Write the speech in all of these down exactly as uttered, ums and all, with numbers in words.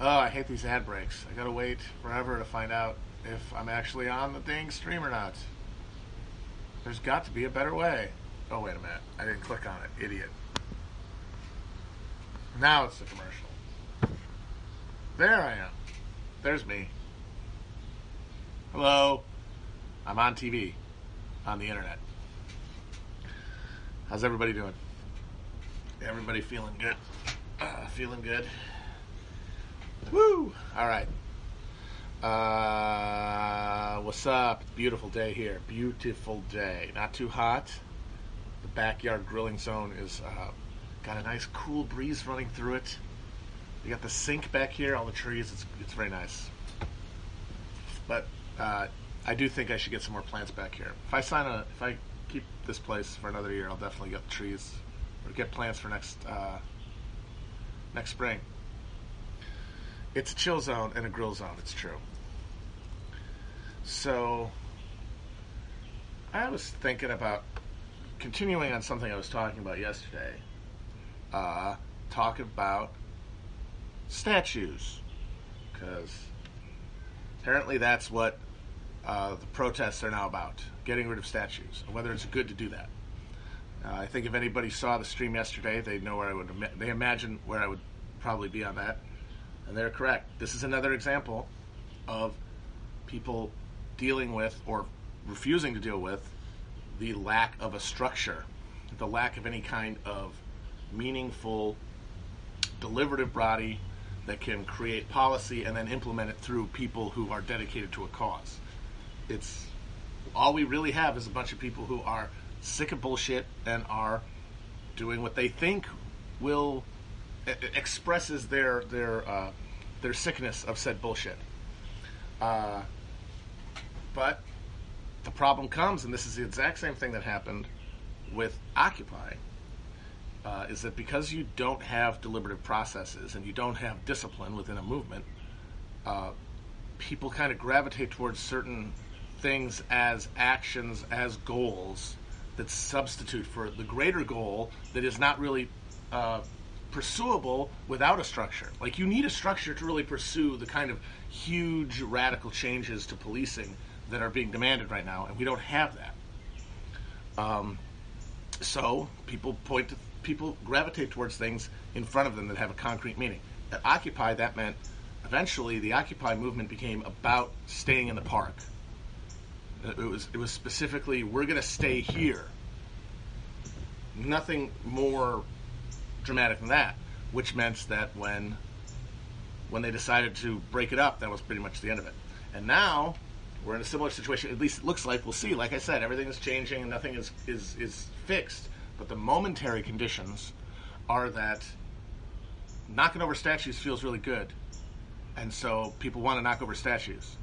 Oh, I hate these ad breaks. I gotta wait forever to find out if I'm actually on the dang stream or not. There's got to be a better way. Oh, wait a minute. I didn't click on it. Idiot. Now it's the commercial. There I am. There's me. Hello. I'm on T V. On the internet. How's everybody doing? Everybody feeling good? Uh, feeling good? Woo! All right. Uh, what's up? Beautiful day here. Beautiful day. Not too hot. The backyard grilling zone is uh, got a nice cool breeze running through it. You got the sink back here, all the trees. It's it's very nice. But uh, I do think I should get some more plants back here. If I sign a, if I keep this place for another year, I'll definitely get trees or get plants for next uh, next spring. It's a chill zone and a grill zone. It's true. So I was thinking about continuing on something I was talking about yesterday. Uh, talk about statues, because apparently that's what uh, the protests are now about, getting rid of statues, and whether it's good to do that. Uh, I think if anybody saw the stream yesterday, they know where I would, they imagine where I would probably be on that, and they're correct. This is another example of people dealing with, or refusing to deal with, the lack of a structure, the lack of any kind of meaningful, deliberative body that can create policy and then implement it through people who are dedicated to a cause. It's all we really have is a bunch of people who are sick of bullshit and are doing what they think will expresses their their uh, their sickness of said bullshit. Uh, but the problem comes, and this is the exact same thing that happened with Occupy. Uh, is that because you don't have deliberative processes and you don't have discipline within a movement, uh, people kind of gravitate towards certain things as actions, as goals that substitute for the greater goal that is not really uh, pursuable without a structure. Like, you need a structure to really pursue the kind of huge radical changes to policing that are being demanded right now, and we don't have that. Um, so people point to people gravitate towards things in front of them that have a concrete meaning. At Occupy, that meant eventually the Occupy movement became about staying in the park. It was it was specifically, we're going to stay here. Nothing more dramatic than that, which meant that when when they decided to break it up, that was pretty much the end of it. And now we're in a similar situation, at least it looks like. We'll see. Like I said, everything is changing and nothing is is, is fixed. But the momentary conditions are that knocking over statues feels really good. And so people want to knock over statues.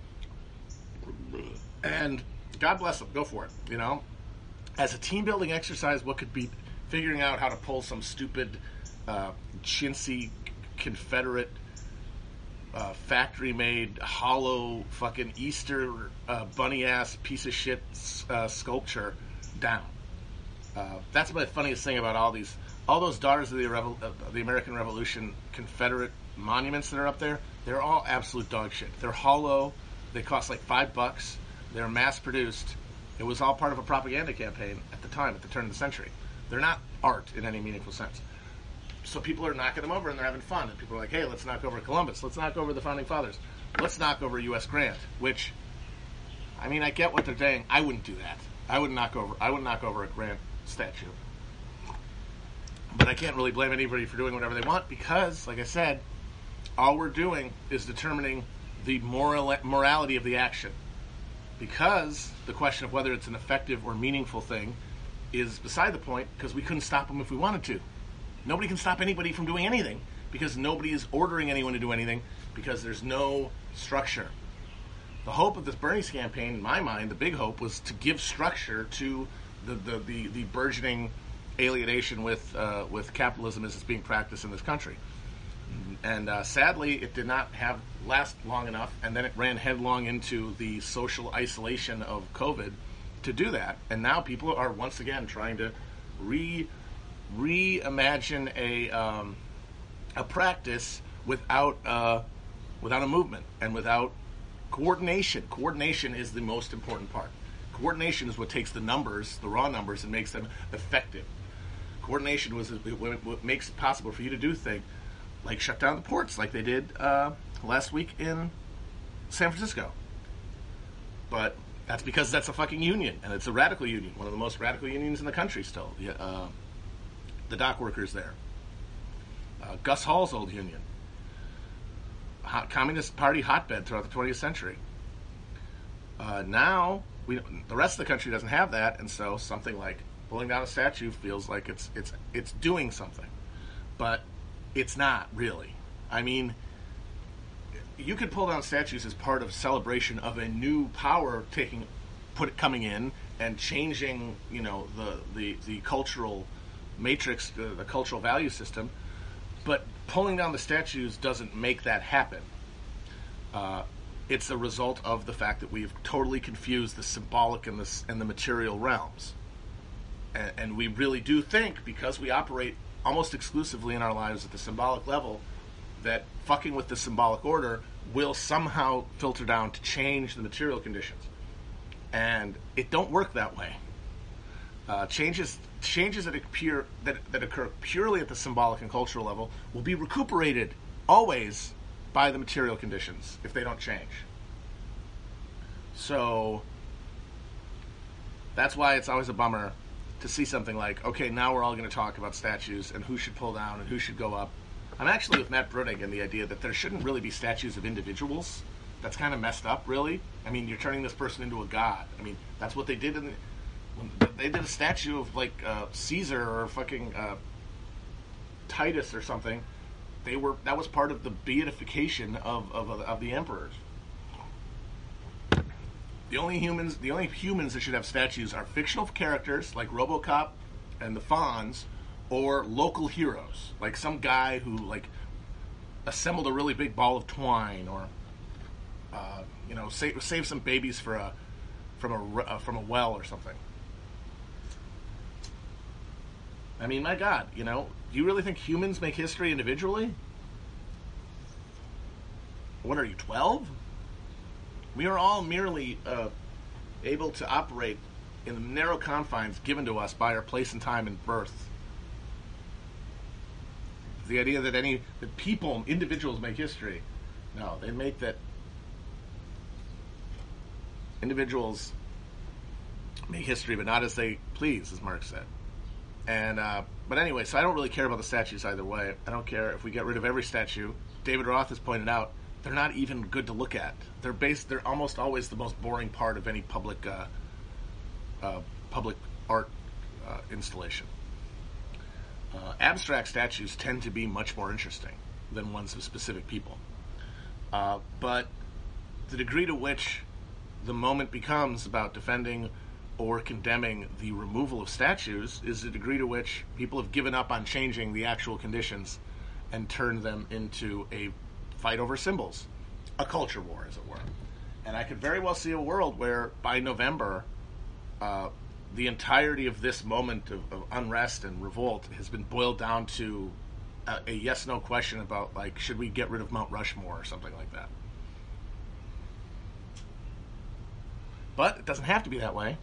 And God bless them. Go for it. You know, as a team building exercise, what could be figuring out how to pull some stupid, uh, chintzy, Confederate, uh, factory-made, hollow, fucking Easter uh, bunny-ass piece of shit uh, sculpture down. Uh, that's the funniest thing about all these, all those Daughters of the, Revo- uh, the American Revolution Confederate monuments that are up there. They're all absolute dog shit. They're hollow. They cost like five bucks. They're mass-produced. It was all part of a propaganda campaign at the time, at the turn of the century. They're not art in any meaningful sense. So people are knocking them over and they're having fun. And people are like, hey, let's knock over Columbus. Let's knock over the Founding Fathers. Let's knock over U S Grant. Which, I mean, I get what they're saying. I wouldn't do that. I wouldn't knock over. I wouldn't knock over a Grant statue. But I can't really blame anybody for doing whatever they want, because, like I said, all we're doing is determining the moral morality of the action. Because the question of whether it's an effective or meaningful thing is beside the point, because we couldn't stop them if we wanted to. Nobody can stop anybody from doing anything, because nobody is ordering anyone to do anything, because there's no structure. The hope of this Bernie's campaign, in my mind, the big hope, was to give structure to the the, the, the burgeoning alienation with uh, with capitalism as it's being practiced in this country. And uh, sadly, it did not have last long enough, and then it ran headlong into the social isolation of COVID to do that. And now people are once again trying to re reimagine a um, a practice without uh, without a movement and without coordination. Coordination is the most important part. Coordination is what takes the numbers, the raw numbers, and makes them effective. Coordination was what makes it possible for you to do things like shut down the ports, like they did uh, last week in San Francisco. But that's because that's a fucking union, and it's a radical union, one of the most radical unions in the country still. Uh, the dock workers there. Uh, Gus Hall's old union. Hot, Communist Party hotbed throughout the twentieth century. Uh, now, we the rest of the country doesn't have that, and so something like pulling down a statue feels like it's it's it's doing something. But it's not, really. I mean, you could pull down statues as part of celebration of a new power taking, put it coming in and changing, you know, the the, the cultural matrix, the, the cultural value system. But pulling down the statues doesn't make that happen. Uh, it's a result of the fact that we've totally confused the symbolic and the and the material realms, and, and we really do think, because we operate almost exclusively in our lives at the symbolic level, that fucking with the symbolic order will somehow filter down to change the material conditions. And it don't work that way. Uh, changes changes that appear that, that occur purely at the symbolic and cultural level will be recuperated always by the material conditions if they don't change. So that's why it's always a bummer to see something like, okay, now we're all going to talk about statues and who should pull down and who should go up. I'm actually with Matt Brunig in the idea that there shouldn't really be statues of individuals. That's kind of messed up, really. I mean, you're turning this person into a god. I mean, that's what they did in the, when they did a statue of, like, uh, Caesar or fucking uh, Titus or something. They were that was part of the beatification of, of, of the emperors. The only humans, the only humans that should have statues are fictional characters like RoboCop and the Fonz, or local heroes, like some guy who like assembled a really big ball of twine, or uh, you know, save, save some babies for a from a uh, from a well or something. I mean, my God, you know, do you really think humans make history individually? What are you, twelve? We are all merely uh, able to operate in the narrow confines given to us by our place and time and birth. The idea that any that people, individuals make history. No, they make that individuals make history, but not as they please, as Marx said. And uh, but anyway, so I don't really care about the statues either way. I don't care if we get rid of every statue. David Roth has pointed out they're not even good to look at. They're based. They're almost always the most boring part of any public uh, uh, public art uh, installation. Uh, abstract statues tend to be much more interesting than ones of specific people. Uh, but the degree to which the moment becomes about defending or condemning the removal of statues is the degree to which people have given up on changing the actual conditions and turned them into a fight over symbols, a culture war, as it were. And I could very well see a world where by November, uh, the entirety of this moment of, of unrest and revolt has been boiled down to a, a yes-no question about, like, should we get rid of Mount Rushmore or something like that. But it doesn't have to be that way.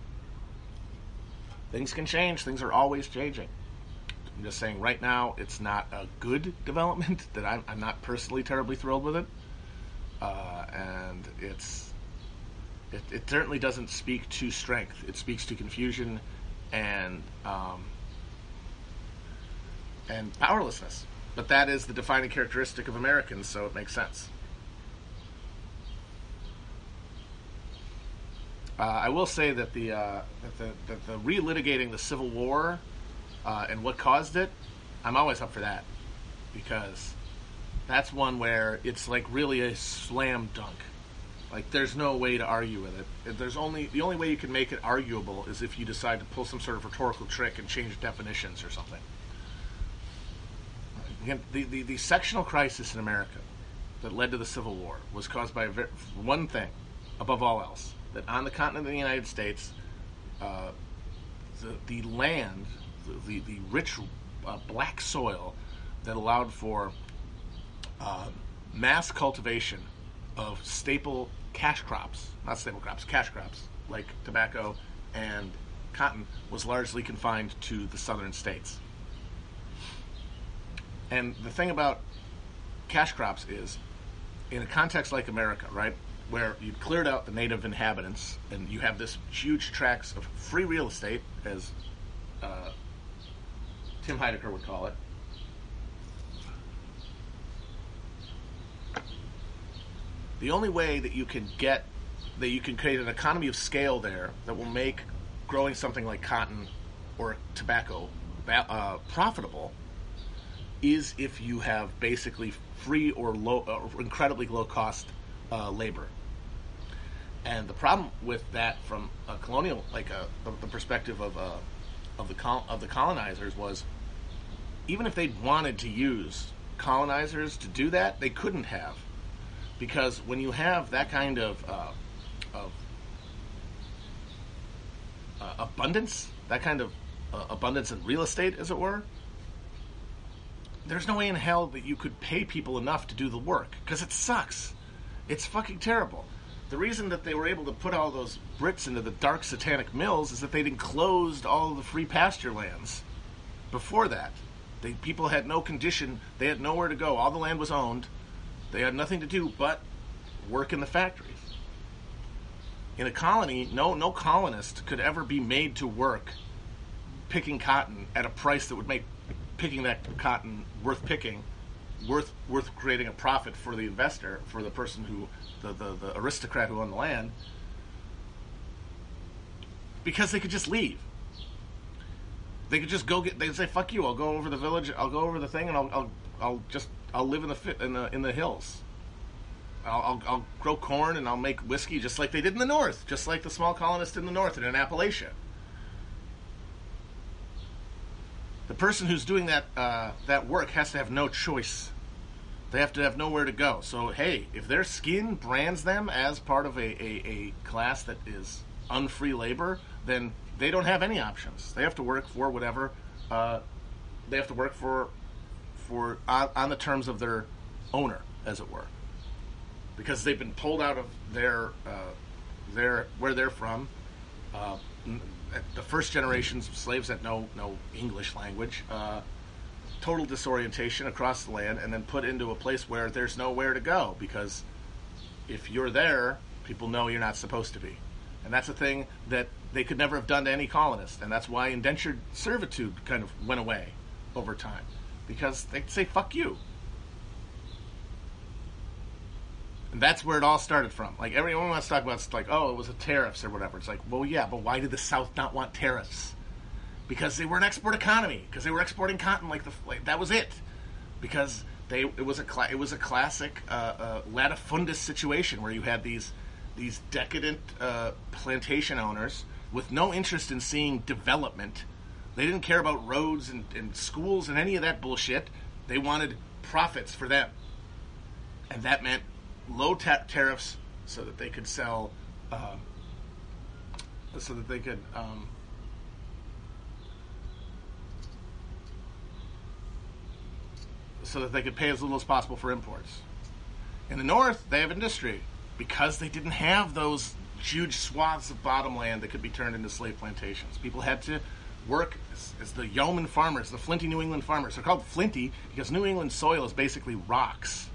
Things can change. Things are always changing. I'm just saying right now it's not a good development, that I'm, I'm not personally terribly thrilled with it. Uh, and it's it, it certainly doesn't speak to strength. It speaks to confusion and um, and powerlessness. But that is the defining characteristic of Americans, so it makes sense. Uh, I will say that the uh, that the, that the relitigating the Civil War uh, and what caused it, I'm always up for that, because that's one where it's like really a slam dunk. Like, there's no way to argue with it. There's only the only way you can make it arguable is if you decide to pull some sort of rhetorical trick and change definitions or something. Again, the, the, the sectional crisis in America that led to the Civil War was caused by a very, one thing, above all else, that on the continent of the United States, uh, the, the land, the, the, the rich uh, black soil that allowed for uh, mass cultivation of staple cash crops, not staple crops, cash crops, like tobacco and cotton, was largely confined to the southern states. And the thing about cash crops is, in a context like America, right, where you cleared out the native inhabitants and you have this huge tracts of free real estate, as uh, Tim Heidecker would call it, the only way that you can get, that you can create an economy of scale there that will make growing something like cotton or tobacco uh, profitable is if you have basically free or low, uh, incredibly low cost uh, labor. And the problem with that, from a colonial, like a, the, the perspective of uh, of the col- of the colonizers, was even if they wanted to use colonizers to do that, they couldn't have, because when you have that kind of uh, of uh, abundance, that kind of uh, abundance in real estate, as it were, there's no way in hell that you could pay people enough to do the work, because it sucks. It's fucking terrible. The reason that they were able to put all those Brits into the dark satanic mills is that they'd enclosed all of the free pasture lands. Before that, they, people had no condition, they had nowhere to go, all the land was owned, they had nothing to do but work in the factories. In a colony, no, no colonist could ever be made to work picking cotton at a price that would make picking that cotton worth picking, worth worth creating a profit for the investor, for the person who, the, the, the aristocrat who owned the land, because they could just leave. They could just go get, they'd say, fuck you, I'll go over the village, I'll go over the thing, and I'll I'll, I'll just, I'll live in the, in the, in the hills. I'll, I'll, I'll grow corn and I'll make whiskey just like they did in the north, just like the small colonists in the north and in Appalachia. The person who's doing that uh, that work has to have no choice. They have to have nowhere to go. So, hey, if their skin brands them as part of a, a, a class that is unfree labor, then they don't have any options. They have to work for whatever. Uh, they have to work for for on, on the terms of their owner, as it were, because they've been pulled out of their uh, their where they're from. Uh, the first generation's slaves had no no English language, uh, total disorientation across the land, and then put into a place where there's nowhere to go, because if you're there, people know you're not supposed to be. And that's a thing that they could never have done to any colonist, and that's why indentured servitude kind of went away over time, because they'd say, fuck you. And that's where it all started from. Like, everyone wants to talk about, like, oh, it was the tariffs or whatever. It's like, well, yeah, but why did the South not want tariffs? Because they were an export economy. Because they were exporting cotton like the like, that was it. Because they it was a cla- it was a classic uh, uh, latifundist situation where you had these these decadent uh, plantation owners with no interest in seeing development. They didn't care about roads and, and schools and any of that bullshit. They wanted profits for them, and that meant low ta- tariffs so that they could sell, uh, so that they could um, so that they could pay as little as possible for imports. In the North, they have industry because they didn't have those huge swaths of bottomland that could be turned into slave plantations. People had to work as, as the yeoman farmers, the flinty New England farmers. They're called flinty because New England soil is basically rocks.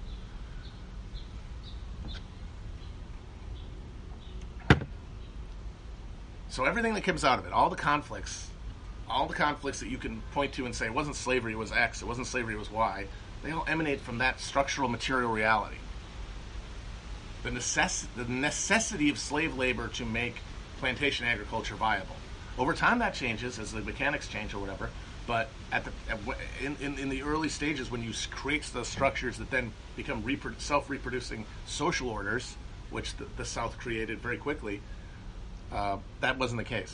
So everything that comes out of it, all the conflicts, all the conflicts that you can point to and say, it wasn't slavery, it was X, it wasn't slavery, it was Y, they all emanate from that structural material reality. The, necess- the necessity of slave labor to make plantation agriculture viable. Over time that changes as the mechanics change or whatever, but at the at, in, in, in the early stages when you create those structures that then become repro- self-reproducing social orders, which the, the South created very quickly, Uh, that wasn't the case.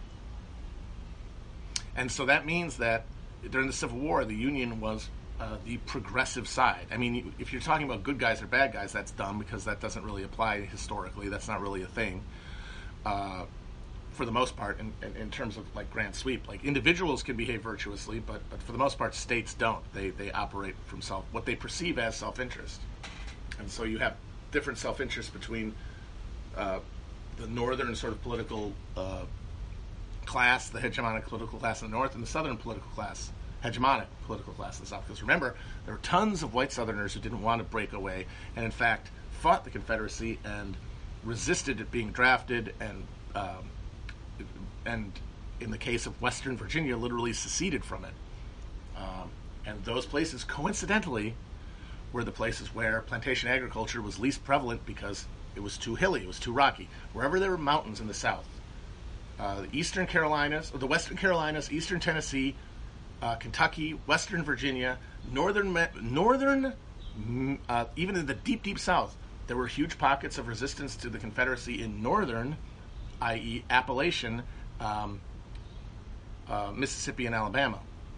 And so that means that during the Civil War, the Union was uh, the progressive side. I mean, if you're talking about good guys or bad guys, that's dumb because that doesn't really apply historically. That's not really a thing. Uh, for the most part, in, in, in terms of like grand sweep. Like individuals can behave virtuously, but, but for the most part, states don't. They they operate from self what they perceive as self-interest, and so you have different self-interest between uh, the northern sort of political uh, class, the hegemonic political class in the north, and the southern political class, hegemonic political class in the south. Because remember, there were tons of white Southerners who didn't want to break away, and in fact fought the Confederacy and resisted it being drafted, and um, and in the case of Western Virginia, literally seceded from it. Um, and those places, coincidentally, were the places where plantation agriculture was least prevalent because it was too hilly, it was too rocky. Wherever there were mountains in the South, uh, the Eastern Carolinas, or the Western Carolinas, Eastern Tennessee, uh, Kentucky, Western Virginia, Northern, Northern, uh, even in the deep, deep South, there were huge pockets of resistance to the Confederacy in northern, that is. Appalachian, um, uh, Mississippi, and Alabama.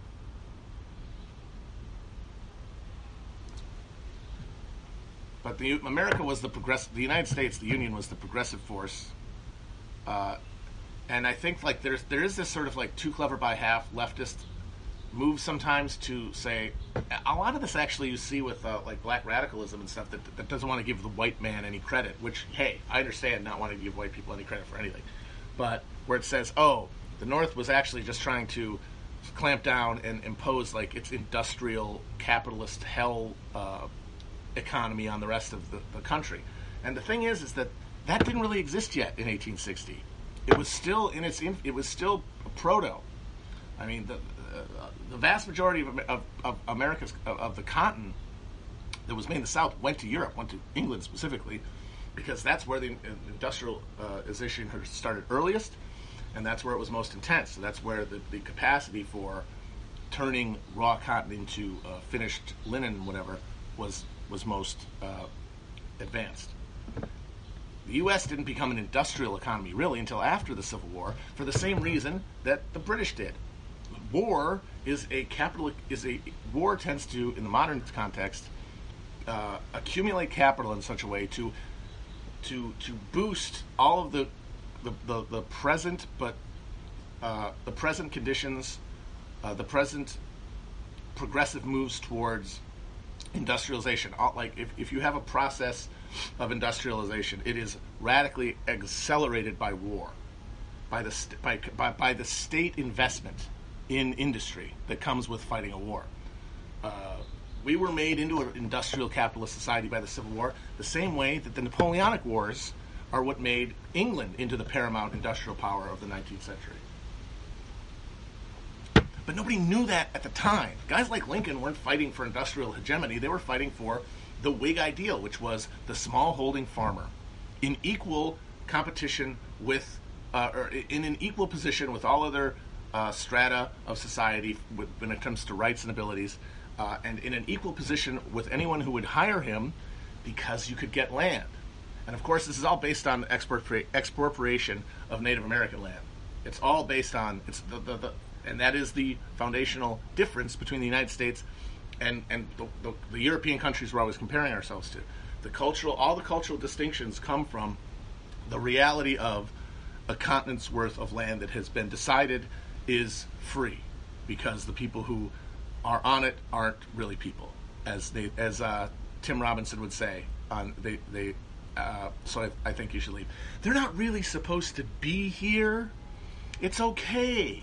But the America was the progressive. The United States, the Union, was the progressive force, uh, and I think like there's there is this sort of like too clever by half leftist move sometimes to say a lot of this actually you see with uh, like black radicalism and stuff that that doesn't want to give the white man any credit. Which hey, I understand not wanting to give white people any credit for anything, but where it says oh the North was actually just trying to clamp down and impose like its industrial capitalist hell. Uh, economy on the rest of the, the country. And the thing is is that that didn't really exist yet in eighteen sixty. It was still in its in, it was still proto. I mean the uh, the vast majority of, of, of America's of, of the cotton that was made in the South went to Europe, went to England specifically, because that's where the industrialization uh, started earliest, and that's where it was most intense. So that's where the, the capacity for turning raw cotton into uh, finished linen, whatever, was was most uh, advanced. The U S didn't become an industrial economy really until after the Civil War, for the same reason that the British did. War is a capital is a war tends to, in the modern context, uh, accumulate capital in such a way to to to boost all of the the, the, the present but uh, the present conditions, uh, the present progressive moves towards industrialization. Like if, if you have a process of industrialization, it is radically accelerated by war, by the st- by, by by the state investment in industry that comes with fighting a war. Uh, we were made into an industrial capitalist society by the Civil War, the same way that the Napoleonic Wars are what made England into the paramount industrial power of the nineteenth century. But nobody knew that at the time. Guys like Lincoln weren't fighting for industrial hegemony. They were fighting for the Whig ideal, which was the small-holding farmer in equal competition with, uh, or in an equal position with all other uh, strata of society when it comes to rights and abilities, uh, and in an equal position with anyone who would hire him because you could get land. And of course, this is all based on expropri- expropriation of Native American land. It's all based on, it's the, the, the and that is the foundational difference between the United States and, and the, the, the European countries we're always comparing ourselves to. The cultural, all the cultural distinctions come from the reality of a continent's worth of land that has been decided is free, because the people who are on it aren't really people, as they, as uh, Tim Robinson would say. On they, they. Uh, so I, I think you should leave. They're not really supposed to be here. It's okay.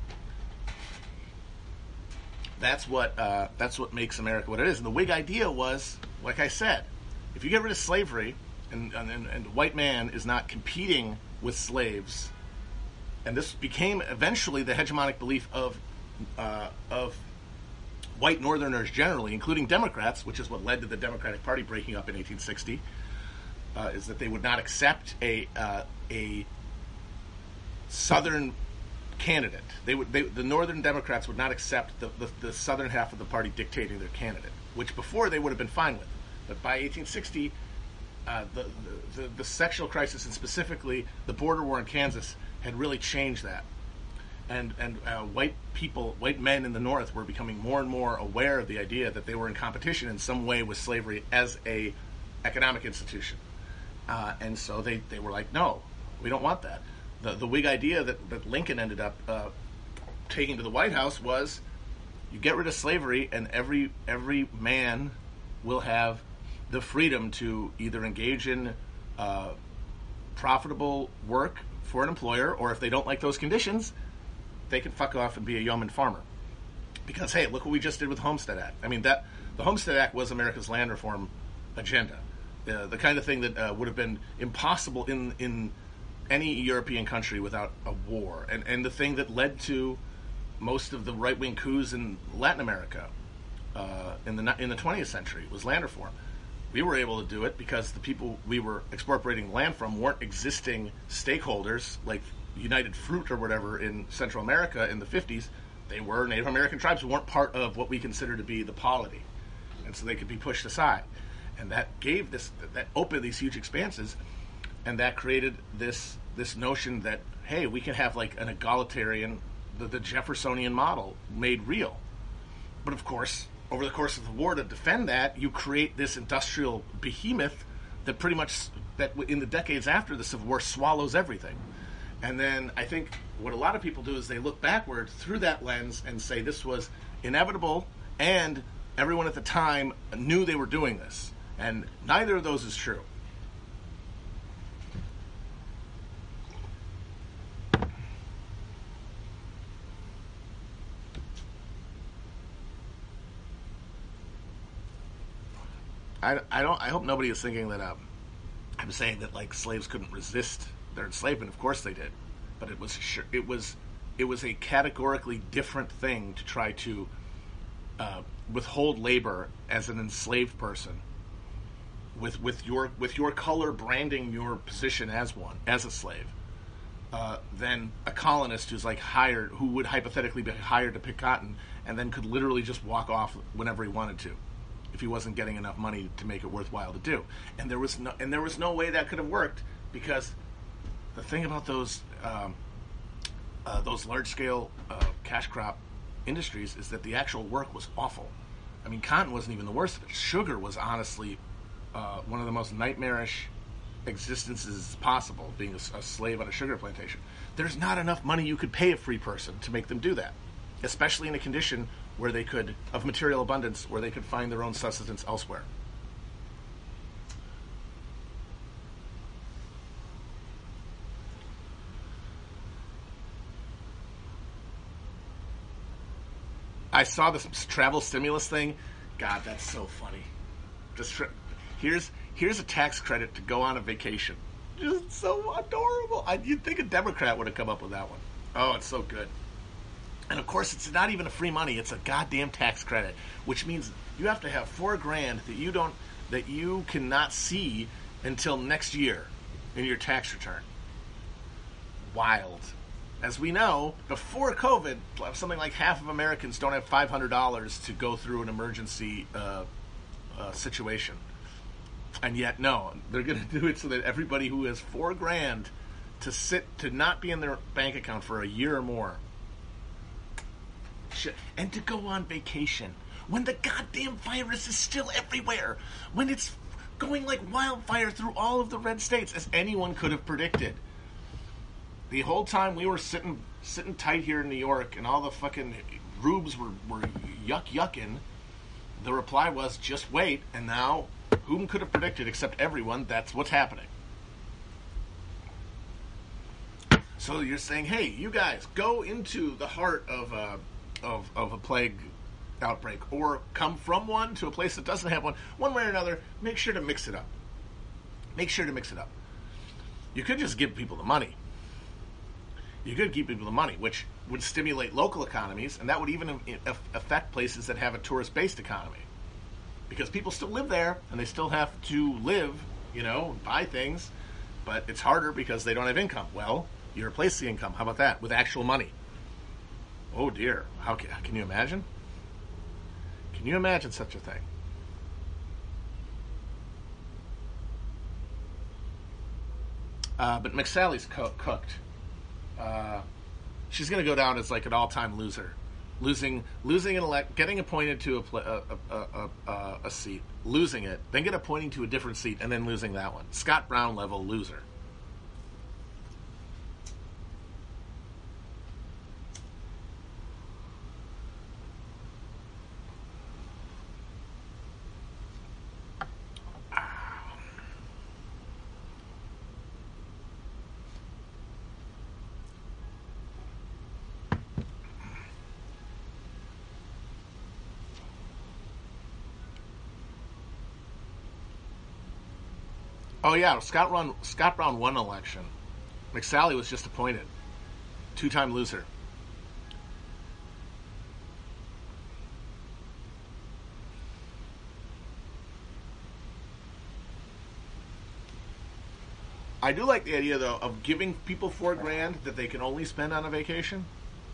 That's what uh, that's what makes America what it is. And the Whig idea was, like I said, if you get rid of slavery, and and, and the white man is not competing with slaves, and this became eventually the hegemonic belief of uh, of white Northerners generally, including Democrats, which is what led to the Democratic Party breaking up in eighteen sixty, uh, is that they would not accept a uh, a Southern candidate. They would. They, the Northern Democrats would not accept the, the, the Southern half of the party dictating their candidate, which before they would have been fine with. But by eighteen sixty, uh, the, the, the the sectional crisis and specifically the border war in Kansas had really changed that, and and uh, white people, white men in the North were becoming more and more aware of the idea that they were in competition in some way with slavery as a economic institution, uh, and so they they were like, no, we don't want that. the, the Whig idea that, that Lincoln ended up uh, taking to the White House was you get rid of slavery and every every man will have the freedom to either engage in uh, profitable work for an employer, or if they don't like those conditions, they can fuck off and be a yeoman farmer. Because, hey, look what we just did with the Homestead Act. I mean, that the Homestead Act was America's land reform agenda. Uh, the kind of thing that uh, would have been impossible in in any European country without a war. And, and the thing that led to most of the right-wing coups in Latin America uh, in the in the twentieth century was land reform. We were able to do it because the people we were expropriating land from weren't existing stakeholders like United Fruit or whatever in Central America in the fifties. They were Native American tribes who weren't part of what we consider to be the polity. And so they could be pushed aside. And that gave this, that opened these huge expanses, and that created this this notion that, hey, we can have like an egalitarian, the, the Jeffersonian model made real. But of course, over the course of the war, to defend that, you create this industrial behemoth that pretty much, that in the decades after the Civil War, swallows everything. And then I think what a lot of people do is they look backward through that lens and say this was inevitable, and everyone at the time knew they were doing this. And neither of those is true. I, I don't. I hope nobody is thinking that um, I'm saying that like slaves couldn't resist their enslavement. Of course they did, but it was it was it was a categorically different thing to try to uh, withhold labor as an enslaved person, with with your with your color branding your position as one, as a slave, uh, than a colonist who's like hired, who would hypothetically be hired to pick cotton and then could literally just walk off whenever he wanted to, if he wasn't getting enough money to make it worthwhile to do. And there was no and there was no way that could have worked, because the thing about those um, uh, those large scale uh, cash crop industries is that the actual work was awful. I mean, cotton wasn't even the worst of it. Sugar was honestly uh, one of the most nightmarish existences possible, being a, a slave on a sugar plantation. There's not enough money you could pay a free person to make them do that, especially in a condition where they could, of material abundance, where they could find their own sustenance elsewhere. I saw this travel stimulus thing. God, that's so funny. Just tra- here's here's a tax credit to go on a vacation. Just so adorable. I, you'd think a Democrat would have come up with that one. Oh, it's so good. And of course, it's not even a free money; it's a goddamn tax credit, which means you have to have four grand that you don't, that you cannot see until next year in your tax return. Wild. As we know, before COVID, something like half of Americans don't have five hundred dollars to go through an emergency uh, uh, situation. And yet, no, they're going to do it so that everybody who has four grand to sit, to not be in their bank account for a year or more, and to go on vacation when the goddamn virus is still everywhere, when it's going like wildfire through all of the red states, as anyone could have predicted. The whole time we were sitting sitting tight here in New York and all the fucking rubes were, were yuck yucking, the reply was, just wait. And now, whom could have predicted except everyone, that's what's happening. So you're saying, hey, you guys, go into the heart of a, of, of a plague outbreak, or come from one to a place that doesn't have one, one way or another, make sure to mix it up. Make sure to mix it up. You could just give people the money. You could give people the money, which would stimulate local economies, and that would even affect places that have a tourist-based economy. Because people still live there, and they still have to live, you know, buy things, but it's harder because they don't have income. Well, you replace the income. How about that? With actual money. Oh, dear. How can, can you imagine? Can you imagine such a thing? Uh, but McSally's co- cooked. Uh, she's going to go down as like an all-time loser, losing, losing an elect, getting appointed to a, pl- a, a, a, a, a seat, losing it, then get appointed to a different seat, and then losing that one. Scott Brown level loser. Oh yeah, Scott Brown. Scott Brown won an election. McSally was just appointed, two-time loser. I do like the idea though of giving people four grand that they can only spend on a vacation.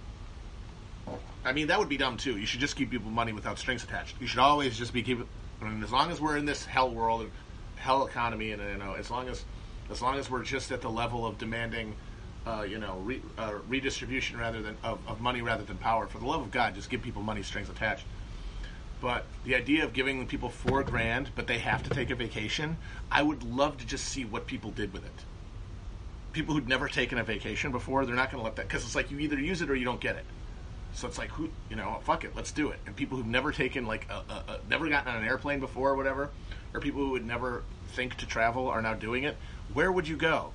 I mean, that would be dumb too. You should just give people money without strings attached. You should always just be keep. I mean, as long as we're in this hell world, hell economy, and you know, as long as as long as we're just at the level of demanding, uh, you know, re, uh, redistribution rather than of, of money rather than power. For the love of God, just give people money, strings attached. But the idea of giving people four grand, but they have to take a vacation, I would love to just see what people did with it. People who'd never taken a vacation before, they're not going to let that, because it's like you either use it or you don't get it. So it's like, who, you know, fuck it, let's do it. And people who've never taken, like, a, a, a, never gotten on an airplane before or whatever, or people who would never think to travel are now doing it, where would you go?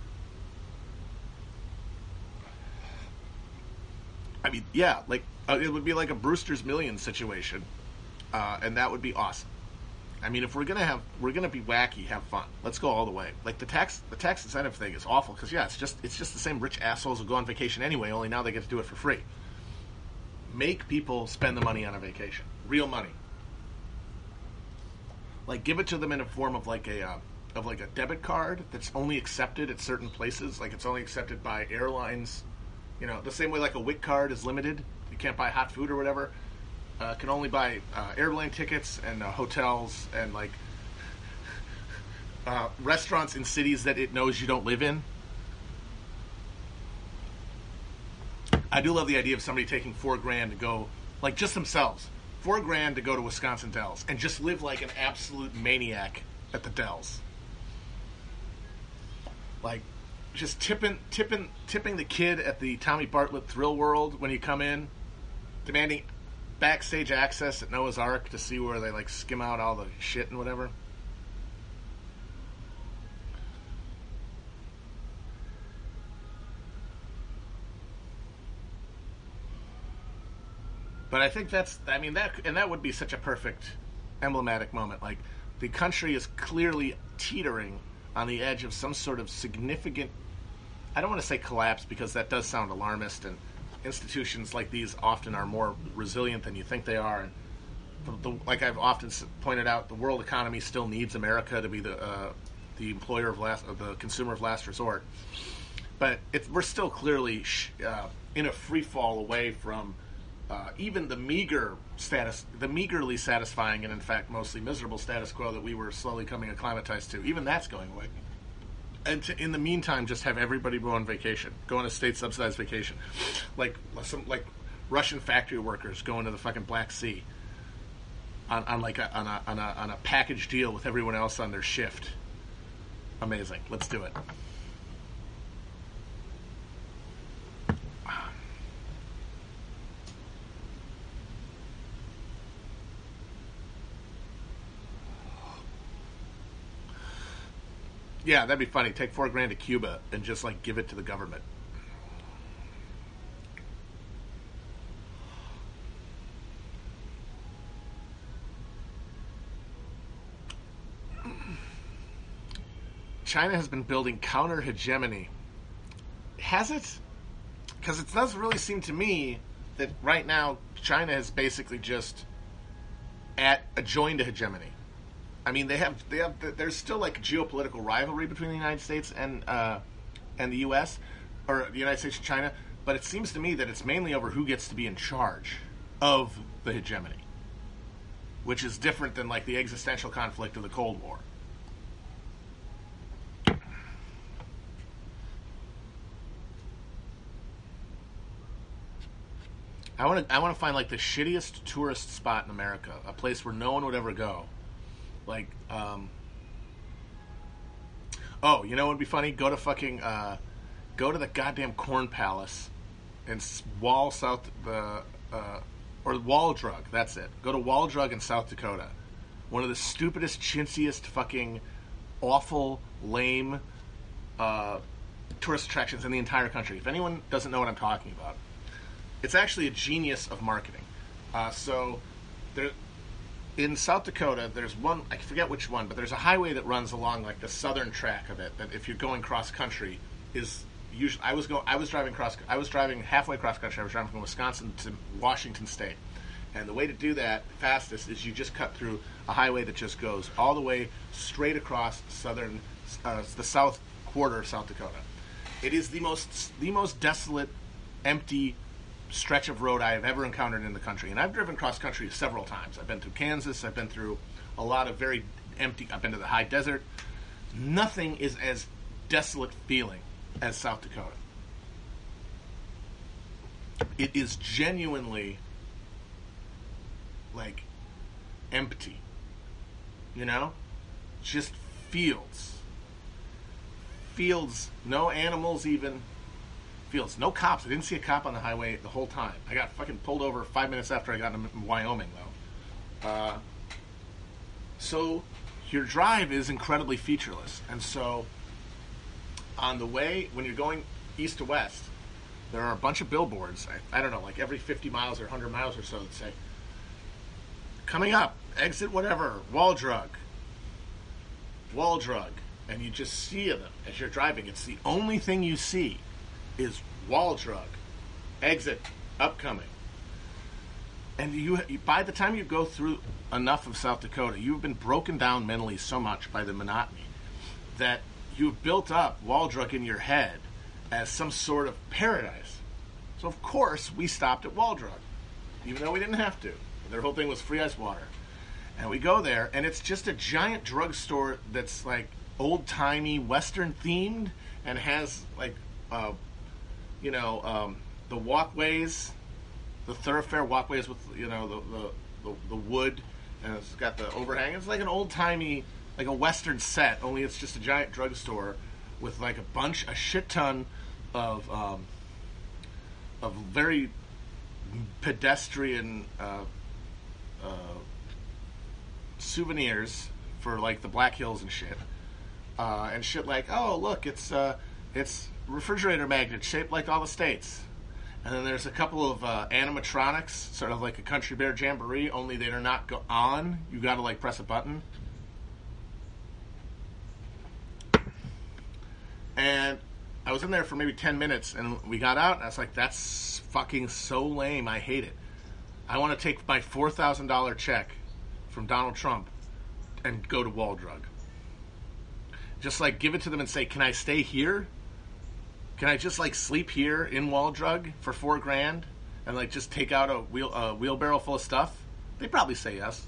I mean, yeah, like, uh, it would be like a Brewster's Millions situation. Uh, and that would be awesome. I mean, if we're gonna have, we're gonna be wacky, have fun. Let's go all the way. Like the tax, the tax incentive thing is awful because yeah, it's just, it's just the same rich assholes who go on vacation anyway. Only now they get to do it for free. Make people spend the money on a vacation, real money. Like give it to them in a form of like a, uh, of like a debit card that's only accepted at certain places. Like it's only accepted by airlines. You know, the same way like a W I C card is limited. You can't buy hot food or whatever. Uh, can only buy uh, airline tickets and uh, hotels and like uh, restaurants in cities that it knows you don't live in. I do love the idea of somebody taking four grand to go, like just themselves, four grand to go to Wisconsin Dells and just live like an absolute maniac at the Dells. Like just tipping, tipping, tipping the kid at the Tommy Bartlett Thrill World when you come in, demanding backstage access at Noah's Ark to see where they like skim out all the shit and whatever. But I think that's, I mean, that, and that would be such a perfect emblematic moment. Like the country is clearly teetering on the edge of some sort of significant, I don't want to say collapse because that does sound alarmist, and institutions like these often are more resilient than you think they are. And the, the, like I've often pointed out, the world economy still needs America to be the uh, the employer of last, uh, the consumer of last resort. But it's, we're still clearly sh- uh, in a free fall away from uh, even the meager status, the meagerly satisfying and in fact mostly miserable status quo that we were slowly coming acclimatized to. Even that's going away. And to, in the meantime, just have everybody go on vacation, go on a state-subsidized vacation, like some like Russian factory workers going to the fucking Black Sea on, on like a on a on a on a package deal with everyone else on their shift. Amazing. Let's do it. Yeah, that'd be funny. Take four grand to Cuba and just like give it to the government. China has been building counter hegemony. Has it? Because it does really seem to me that right now China is basically just at a joined hegemony. I mean, they have they have there's still like a geopolitical rivalry between the United States and uh, and the U S or the United States and China, but it seems to me that it's mainly over who gets to be in charge of the hegemony, which is different than like the existential conflict of the Cold War. I want to I want to find like the shittiest tourist spot in America, a place where no one would ever go. Like, um, oh, you know what would be funny? Go to fucking, uh, go to the goddamn Corn Palace in Wall, South, the, uh, or Wall Drug, that's it. Go to Wall Drug in South Dakota. One of the stupidest, chintziest, fucking awful, lame, uh, tourist attractions in the entire country. If anyone doesn't know what I'm talking about, it's actually a genius of marketing. Uh, so, there... in South Dakota, there's one, I forget which one, but there's a highway that runs along like the southern track of it. That if you're going cross country, is usually I was going, I was driving cross, I was driving halfway cross country. I was driving from Wisconsin to Washington State, and the way to do that fastest is you just cut through a highway that just goes all the way straight across southern, uh, the south quarter of South Dakota. It is the most the most desolate, empty stretch of road I have ever encountered in the country. And I've driven cross country several times. I've been through Kansas. I've been through a lot of very empty. I've been to the high desert. Nothing is as desolate feeling as South Dakota. It is genuinely like empty. You know? Just fields. Fields, no animals even. Fields, no cops. I didn't see a cop on the highway the whole time. I got fucking pulled over five minutes after I got into Wyoming, though. Uh, so your drive is incredibly featureless. And so on the way, when you're going east to west, there are a bunch of billboards. I, I don't know, like every fifty miles or one hundred miles or so that say, coming up, exit whatever, Wall Drug. Wall Drug. And you just see them as you're driving. It's the only thing you see is Wall Drug, exit, upcoming. And you, you, by the time you go through enough of South Dakota, you've been broken down mentally so much by the monotony that you've built up Wall Drug in your head as some sort of paradise. So of course we stopped at Wall Drug, even though we didn't have to. Their whole thing was free ice water. And we go there, and it's just a giant drugstore that's like old-timey Western themed and has like uh, you know, um, the walkways, the thoroughfare walkways with, you know, the, the, the, the wood, and it's got the overhang. It's like an old-timey, like a Western set, only it's just a giant drugstore with like a bunch, a shit ton of, um, of very pedestrian uh, uh, souvenirs for like the Black Hills and shit. Uh, and shit like, oh, look, it's, uh, it's, refrigerator magnet shaped like all the states. And then there's a couple of uh, animatronics, sort of like a Country Bear Jamboree, only they're not go- on. You gotta like press a button. And I was in there for maybe ten minutes, and we got out, and I was like, that's fucking so lame. I hate it. I want to take my four thousand dollars check from Donald Trump and go to Wall Drug. Just like give it to them and say, can I stay here? Can I just like sleep here in Wall Drug for four grand and like just take out a wheel a wheelbarrow full of stuff? They'd probably say yes.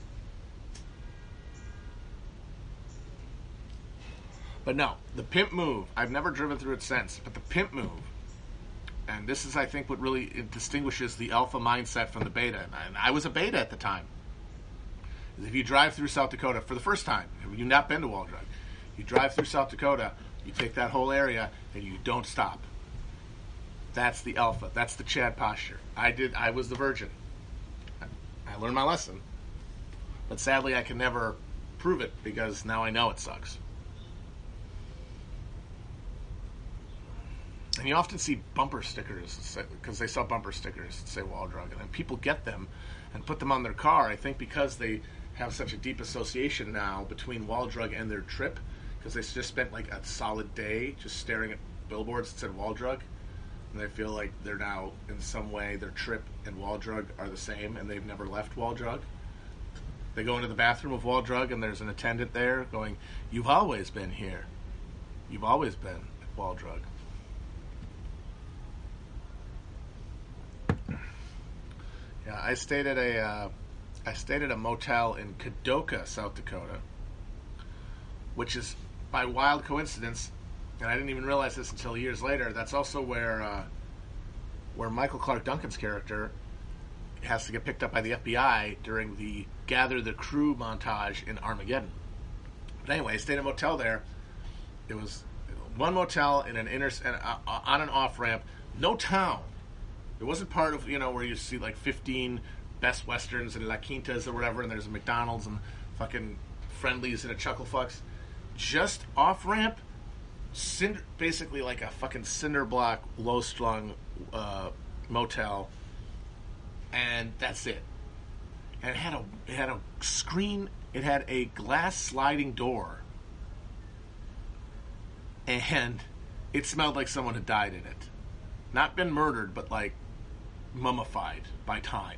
But no, the pimp move. I've never driven through it since, but the pimp move, and this is I think what really distinguishes the alpha mindset from the beta. And I was a beta at the time. Is if you drive through South Dakota for the first time, have you not been to Wall Drug? You drive through South Dakota. You take that whole area and you don't stop. That's the alpha. That's the Chad posture. I did. I was the virgin. I, I learned my lesson, but sadly, I can never prove it because now I know it sucks. And you often see bumper stickers because they sell bumper stickers that say Wall Drug, and then people get them and put them on their car. I think because they have such a deep association now between Wall Drug and their trip. Because they just spent like a solid day just staring at billboards that said Wall Drug, and they feel like they're now in some way their trip and Wall Drug are the same, and they've never left Wall Drug. They go into the bathroom of Wall Drug, and there's an attendant there going, "You've always been here. You've always been at Wall Drug." Yeah, I stayed at a uh, I stayed at a motel in Kadoka, South Dakota, which is, by wild coincidence, and I didn't even realize this until years later, that's also where uh, where Michael Clark Duncan's character has to get picked up by the F B I during the Gather the Crew montage in Armageddon. But anyway, I stayed in a motel there. It was one motel in an inner, uh, on an off-ramp, no town. It wasn't part of, you know, where you see like fifteen Best Westerns and La Quintas or whatever, and there's a McDonald's and fucking Friendlies and a Chuckle Fucks. Just off-ramp, cinder, basically like a fucking cinder block, low-strung uh, motel, and that's it. and it had a it had a screen. It had a glass sliding door, and it smelled like someone had died in it. Not been murdered, but like mummified by time.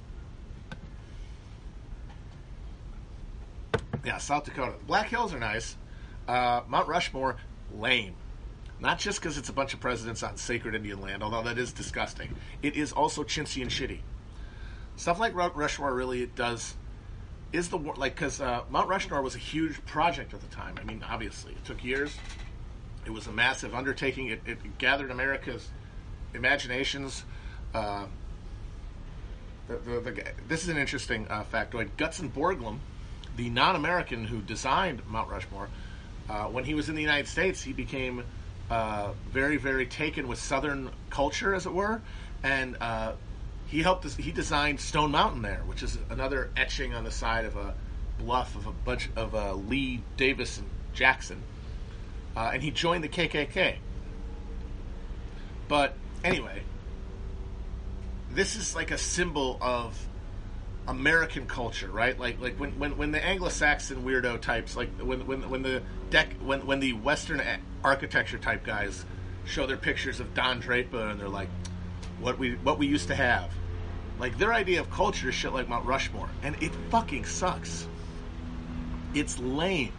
Yeah, South Dakota. Black Hills are nice. Uh, Mount Rushmore, lame. Not just because it's a bunch of presidents on sacred Indian land, although that is disgusting. It is also chintzy and shitty. Stuff like Mount Rushmore really does is the like because uh, Mount Rushmore was a huge project at the time. I mean, obviously, it took years. It was a massive undertaking. It, it gathered America's imaginations. Uh, the, the, the, this is an interesting uh, factoid. Gutzon Borglum, the non-American who designed Mount Rushmore, uh, when he was in the United States, he became uh, very, very taken with Southern culture, as it were, and uh, he helped. He designed Stone Mountain there, which is another etching on the side of a bluff of a bunch of uh, Lee, Davis, and Jackson, uh, and he joined the K K K. But anyway, this is like a symbol of American culture, right? Like, like when, when, when the Anglo-Saxon weirdo types, like when when when the deck when when the Western architecture type guys show their pictures of Don Draper and they're like, what we what we used to have, like their idea of culture is shit like Mount Rushmore, and it fucking sucks. It's lame.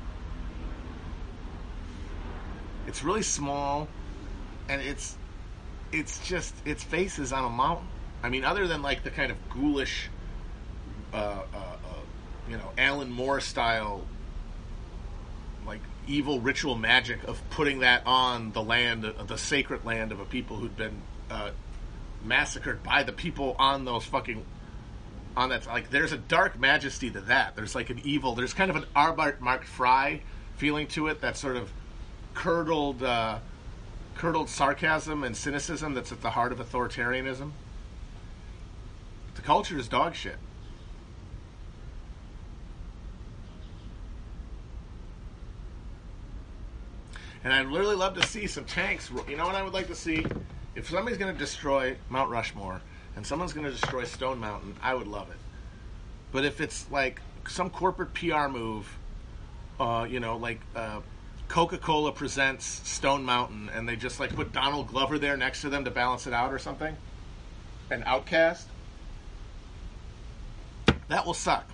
It's really small, and it's it's just its face is on a mountain. I mean, other than like the kind of ghoulish. Uh, uh, uh, you know, Alan Moore style, like evil ritual magic of putting that on the land, uh, the sacred land of a people who'd been uh, massacred by the people on those fucking on that. Like, there's a dark majesty to that. There's like an evil. There's kind of an Arbart Mark Fry feeling to it. That sort of curdled, uh, curdled sarcasm and cynicism that's at the heart of authoritarianism. The culture is dog shit. And I'd really love to see some tanks. You know what I would like to see? If somebody's going to destroy Mount Rushmore and someone's going to destroy Stone Mountain, I would love it. But if it's like some corporate P R move, uh, you know, like uh, Coca-Cola presents Stone Mountain and they just like put Donald Glover there next to them to balance it out or something, an outcast, that will suck.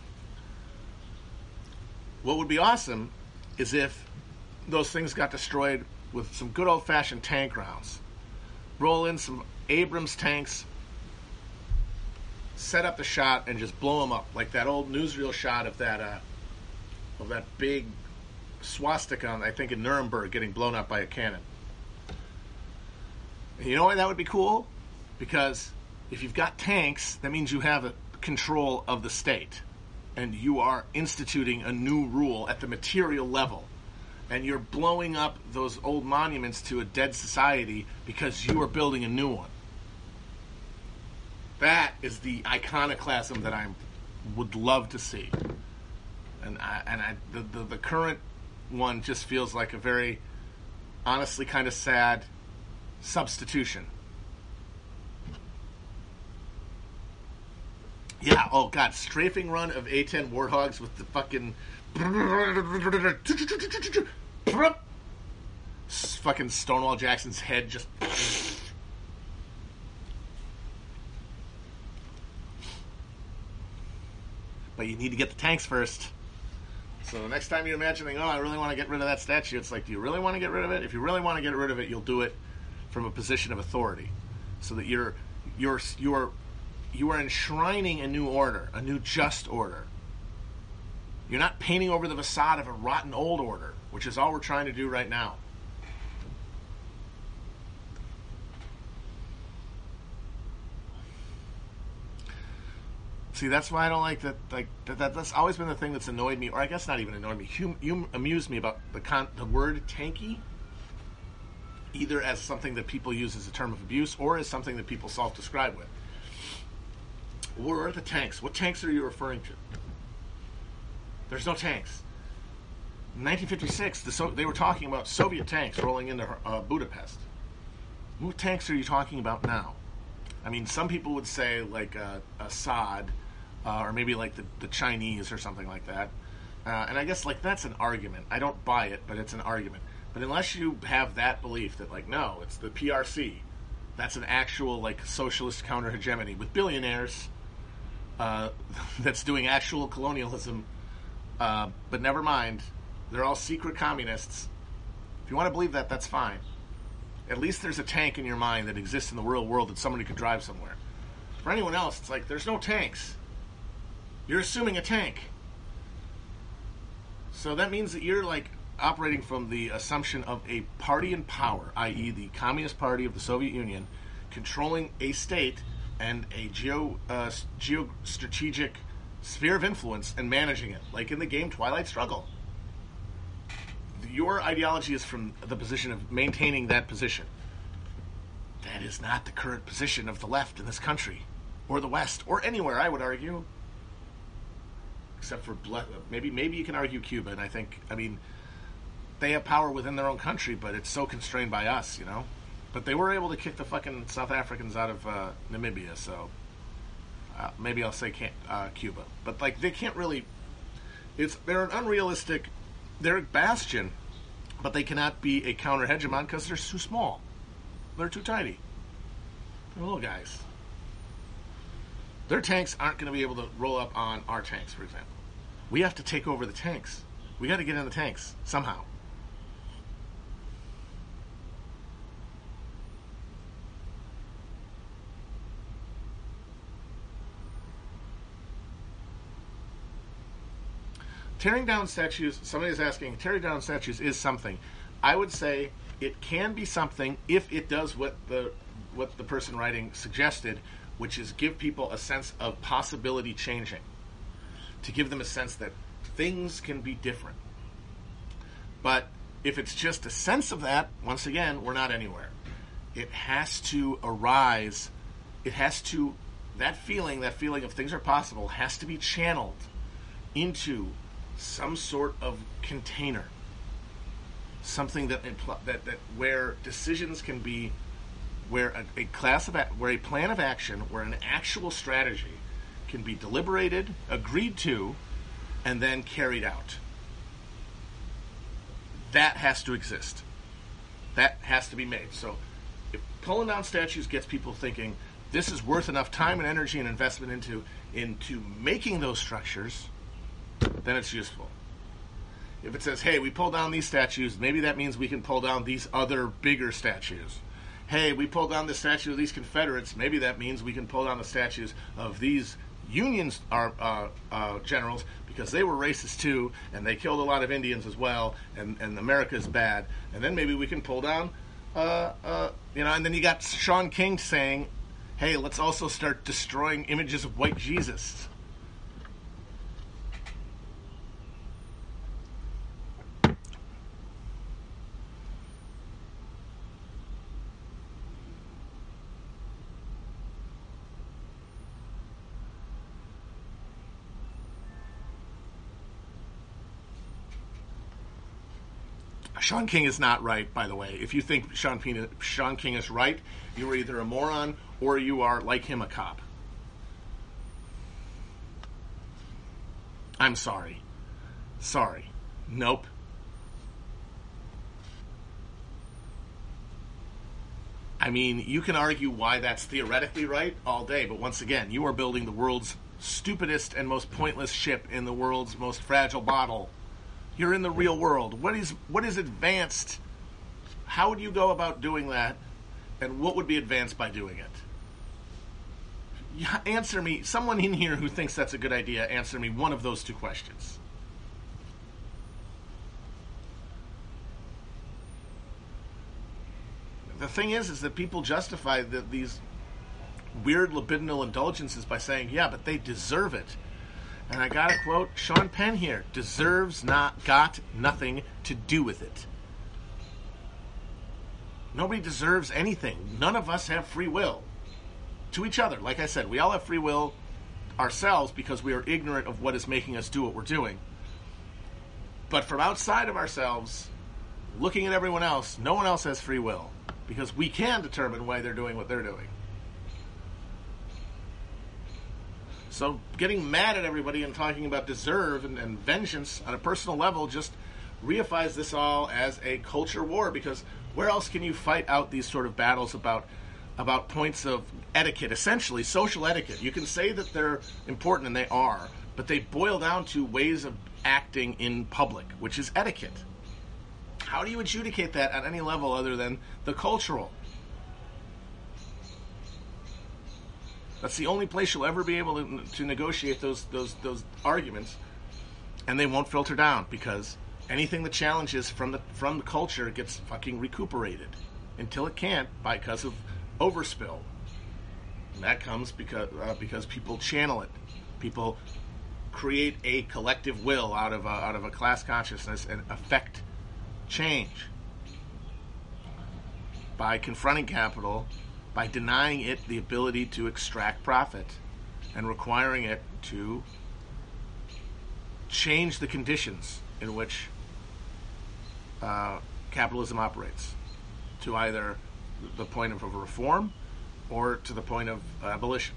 What would be awesome is if those things got destroyed with some good old-fashioned tank rounds. Roll in some Abrams tanks, set up the shot, and just blow them up like that old newsreel shot of that uh, of that big swastika, on, I think in Nuremberg, getting blown up by a cannon. And you know why that would be cool? Because if you've got tanks, that means you have a control of the state, and you are instituting a new rule at the material level. And you're blowing up those old monuments to a dead society because you are building a new one. That is the iconoclasm that I would love to see. And I, and I, the, the, the current one just feels like a very, honestly, kind of sad substitution. Yeah, oh god, strafing run of A ten Warthogs with the fucking... fucking Stonewall Jackson's head just... But you need to get the tanks first. So the next time you're imagining, oh, I really want to get rid of that statue, it's like, do you really want to get rid of it? If you really want to get rid of it, you'll do it from a position of authority. So that you're you're you're you are enshrining a new order, a new just order. You're not painting over the facade of a rotten old order, which is all we're trying to do right now. See, that's why I don't like that. Like that, that that's always been the thing that's annoyed me, or I guess not even annoyed me. You, you amused me about the con, the word tanky, either as something that people use as a term of abuse, or as something that people self-describe with. Where are the tanks? What tanks are you referring to? There's no tanks. In nineteen fifty-six, the so- they were talking about Soviet tanks rolling into uh, Budapest. What tanks are you talking about now? I mean, some people would say like uh, Assad uh, or maybe like the, the Chinese or something like that. Uh, and I guess like that's an argument. I don't buy it, but it's an argument. But unless you have that belief that like no, it's the P R C, that's an actual like socialist counter hegemony with billionaires uh, that's doing actual colonialism. Uh, but never mind, they're all secret communists. If you want to believe that, that's fine. At least there's a tank in your mind that exists in the real world that somebody could drive somewhere. For anyone else, it's like there's no tanks. You're assuming a tank. So that means that you're like operating from the assumption of a party in power, that is the Communist Party of the Soviet Union, controlling a state and a geo uh, geostrategic sphere of influence and managing it, like in the game Twilight Struggle. Your ideology is from the position of maintaining that position. That is not the current position of the left in this country, or the West, or anywhere, I would argue. Except for, maybe maybe you can argue Cuba, and I think, I mean, they have power within their own country, but it's so constrained by us, you know? But they were able to kick the fucking South Africans out of uh, Namibia, so uh, maybe I'll say can't, uh, Cuba. But, like, they can't really, it's they're an unrealistic, they're a bastion, but they cannot be a counter-hegemon because they're too small. They're too tiny. They're little guys. Their tanks aren't going to be able to roll up on our tanks, for example. We have to take over the tanks. We got to get in the tanks, somehow. Tearing down statues, somebody is asking, tearing down statues is something. I would say it can be something if it does what the what the person writing suggested, which is give people a sense of possibility changing. To give them a sense that things can be different. But if it's just a sense of that, once again, we're not anywhere. It has to arise, it has to, that feeling, that feeling of things are possible, has to be channeled into some sort of container, something that impl- that that where decisions can be, where a, a class of a- where a plan of action, where an actual strategy can be deliberated, agreed to, and then carried out. That has to exist. That has to be made. So, if pulling down statues gets people thinking this is worth enough time and energy and investment into into making those structures, then it's useful. If it says, hey, we pull down these statues, maybe that means we can pull down these other bigger statues. Hey, we pull down the statue of these Confederates, maybe that means we can pull down the statues of these Union uh, uh, uh, generals because they were racist too, and they killed a lot of Indians as well, and, and America is bad. And then maybe we can pull down, uh, uh, you know, and then you got Sean King saying, hey, let's also start destroying images of white Jesus. Sean King is not right, by the way. If you think Sean, Pena, Sean King is right, you are either a moron or you are, like him, a cop. I'm sorry. Sorry. Nope. I mean, you can argue why that's theoretically right all day, but once again, you are building the world's stupidest and most pointless ship in the world's most fragile bottle. You're in the real world. What is what is advanced? How would you go about doing that? And what would be advanced by doing it? Answer me. Someone in here who thinks that's a good idea, answer me one of those two questions. The thing is, is that people justify the, these weird libidinal indulgences by saying, yeah, but they deserve it. And I gotta quote Sean Penn here, deserves not, got nothing to do with it. Nobody deserves anything. None of us have free will. To each other, like I said, we all have free will ourselves because we are ignorant of what is making us do what we're doing. But from outside of ourselves, looking at everyone else, no one else has free will because we can determine why they're doing what they're doing. So getting mad at everybody and talking about deserve and, and vengeance on a personal level just reifies this all as a culture war, because where else can you fight out these sort of battles about about points of etiquette, essentially social etiquette? You can say that they're important, and they are, but they boil down to ways of acting in public, which is etiquette. How do you adjudicate that at any level other than the cultural? That's the only place you'll ever be able to, to negotiate those those those arguments, and they won't filter down, because anything that challenges from the from the culture gets fucking recuperated until it can't, because of overspill. And that comes because uh, because people channel it. People create a collective will out of a, out of a class consciousness and affect change by confronting capital, by denying it the ability to extract profit, and requiring it to change the conditions in which uh, capitalism operates, to either the point of a reform or to the point of abolition.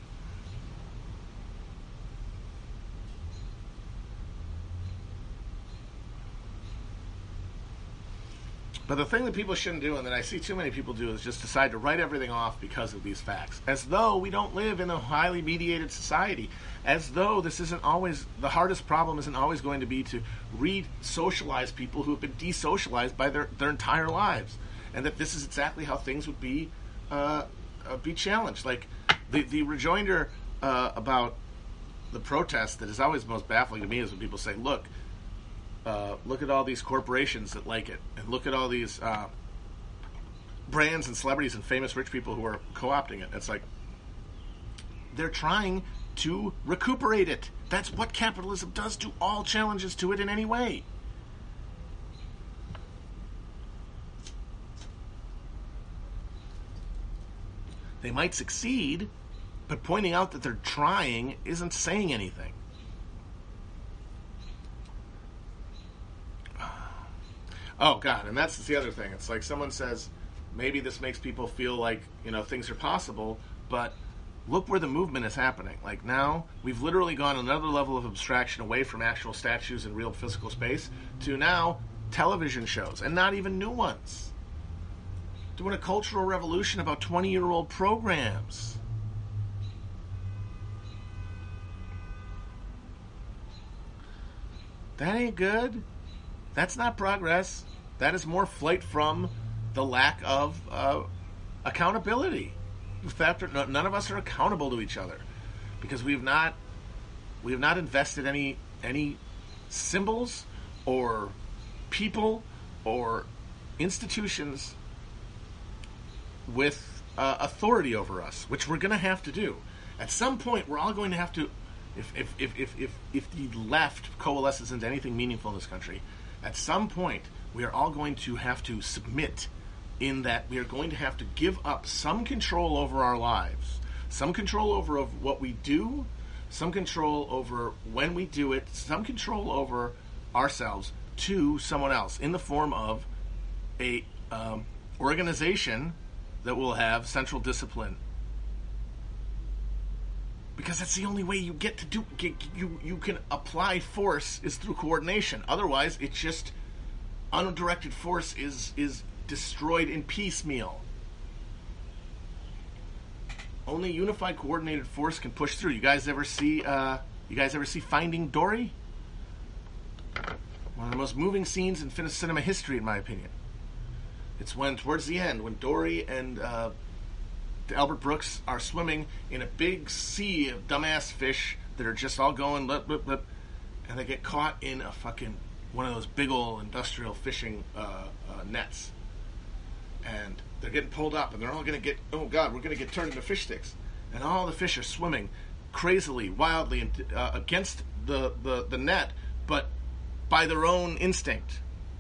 But the thing that people shouldn't do, and that I see too many people do, is just decide to write everything off because of these facts, as though we don't live in a highly mediated society, as though this isn't always, the hardest problem isn't always going to be to re-socialize people who have been desocialized by their, their entire lives, and that this is exactly how things would be uh, uh, be challenged. Like the the rejoinder uh, about the protest that is always most baffling to me is when people say, "Look." Uh, look at all these corporations that like it, and look at all these uh, brands and celebrities and famous rich people who are co-opting it. It's like, they're trying to recuperate it. That's what capitalism does to all challenges to it in any way. They might succeed, but pointing out that they're trying isn't saying anything. Oh, God, and that's the other thing. It's like someone says, maybe this makes people feel like, you know, things are possible, but look where the movement is happening. Like now, we've literally gone another level of abstraction away from actual statues in real physical space to now television shows, and not even new ones. Doing a cultural revolution about twenty-year-old programs. That ain't good. That's not progress. That is more flight from the lack of uh, accountability. The fact that none of us are accountable to each other because we have not we have not invested any any symbols or people or institutions with uh, authority over us, which we're going to have to do. At some point, we're all going to have to, if if if if if, if the left coalesces into anything meaningful in this country. At some point, we are all going to have to submit, in that we are going to have to give up some control over our lives, some control over of what we do, some control over when we do it, some control over ourselves to someone else in the form of a um, organization that will have central discipline. Because that's the only way you get to do get, you you can apply force is through coordination. Otherwise, it's just undirected force is is destroyed in piecemeal. Only unified, coordinated force can push through. You guys ever see? Uh, you guys ever see Finding Dory? One of the most moving scenes in cinema history, in my opinion. It's when towards the end, when Dory and uh, Albert Brooks are swimming in a big sea of dumbass fish that are just all going lip, lip, lip, and they get caught in a fucking one of those big old industrial fishing uh, uh, nets, and they're getting pulled up, and they're all going to get, oh God, we're going to get turned into fish sticks, and all the fish are swimming crazily, wildly uh, against the, the, the net, but by their own instinct.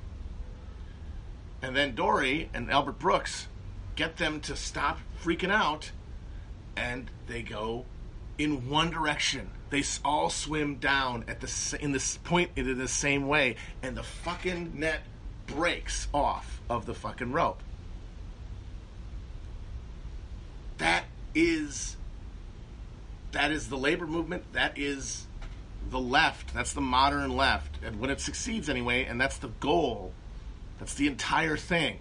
And then Dory and Albert Brooks get them to stop freaking out, and they go in one direction. They all swim down at the in this point in the same way, and the fucking net breaks off of the fucking rope. That is that is the labor movement. That is the left. That's the modern left. And when it succeeds anyway, and that's the goal, that's the entire thing.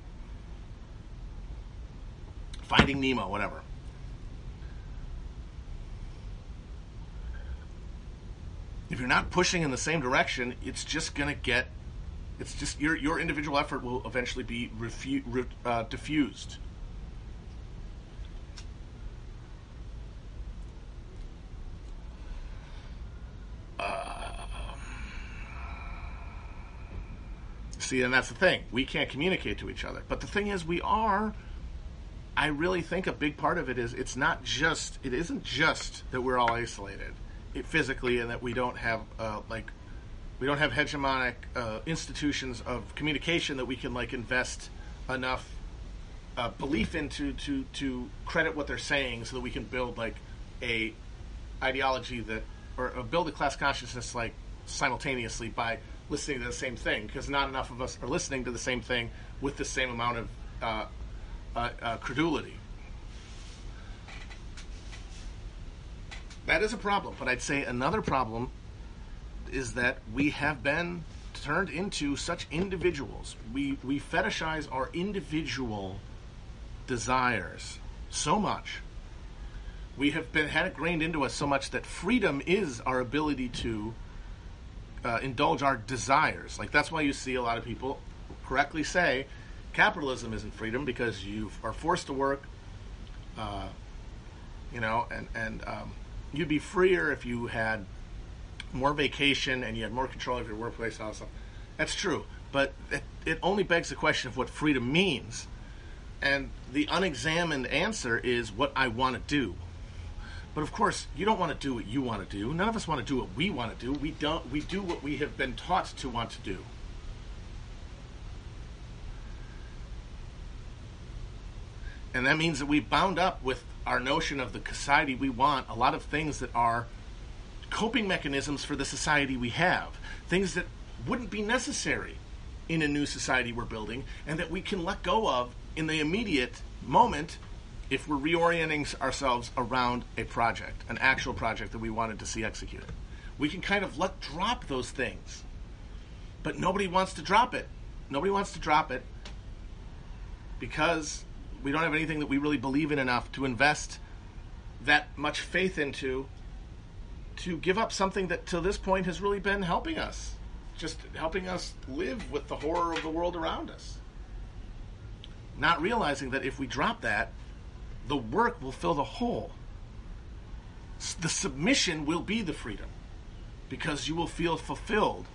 Finding Nemo, whatever. If you're not pushing in the same direction, it's just going to get, it's just, your your individual effort will eventually be refu- re, uh, diffused. See, and that's the thing. We can't communicate to each other. But the thing is, we are, I really think a big part of it is it's not just, it isn't just that we're all isolated it, physically and that we don't have, uh, like, we don't have hegemonic uh, institutions of communication that we can, like, invest enough uh, belief into to, to credit what they're saying so that we can build, like, a ideology that, or uh, build a class consciousness, like, simultaneously by listening to the same thing, because not enough of us are listening to the same thing with the same amount of uh, uh, uh, credulity. That is a problem, but I'd say another problem is that we have been turned into such individuals. We we fetishize our individual desires so much. We have been had it grained into us so much that freedom is our ability to Uh, indulge our desires. Like, that's why you see a lot of people correctly say capitalism isn't freedom, because you are forced to work, uh, you know, and, and um, you'd be freer if you had more vacation and you had more control of your workplace and all that stuff. That's true, but it, it only begs the question of what freedom means. And the unexamined answer is what I want to do. But of course, you don't want to do what you want to do. None of us want to do what we want to do. We don't. We do what we have been taught to want to do. And that means that we've bound up with our notion of the society we want a lot of things that are coping mechanisms for the society we have. Things that wouldn't be necessary in a new society we're building, and that we can let go of in the immediate moment if we're reorienting ourselves around a project, an actual project that we wanted to see executed. We can kind of let drop those things. But nobody wants to drop it. Nobody wants to drop it because we don't have anything that we really believe in enough to invest that much faith into to give up something that to this point has really been helping us. Just helping us live with the horror of the world around us. Not realizing that if we drop that, the work will fill the hole. The submission will be the freedom, because you will feel fulfilled.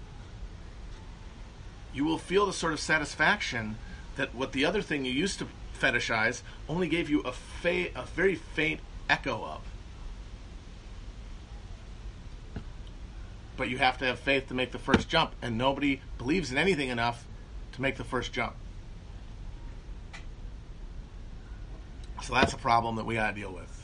You will feel the sort of satisfaction that what the other thing you used to fetishize only gave you a, fa- a very faint echo of. But you have to have faith to make the first jump, and nobody believes in anything enough to make the first jump. So that's a problem that we got to deal with.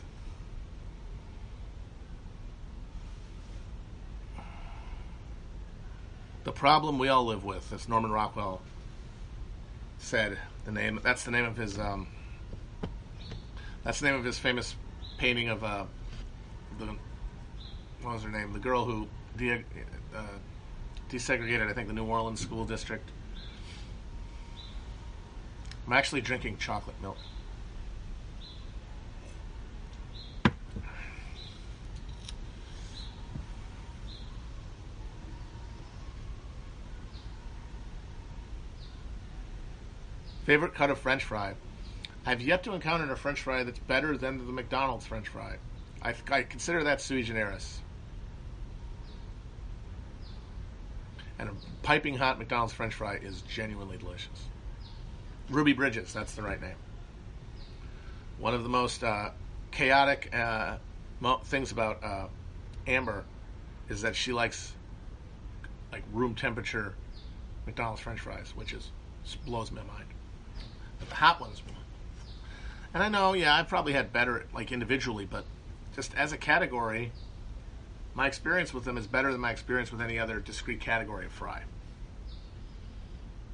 The problem we all live with, as Norman Rockwell said. The name that's the name of his um, that's the name of his famous painting of uh, the what was her name? The girl who de- uh, desegregated, I think, the New Orleans school district. I'm actually drinking chocolate milk. Favorite cut of French fry? I've yet to encounter a French fry that's better than the McDonald's French fry. I, I consider that sui generis. And a piping hot McDonald's French fry is genuinely delicious. Ruby Bridges, that's the right name. One of the most uh, chaotic uh, mo- things about uh, Amber is that she likes like room temperature McDonald's French fries, which is just blows my mind. But the hot ones, and I know, yeah, I've probably had better, like, individually, but just as a category, my experience with them is better than my experience with any other discrete category of fry.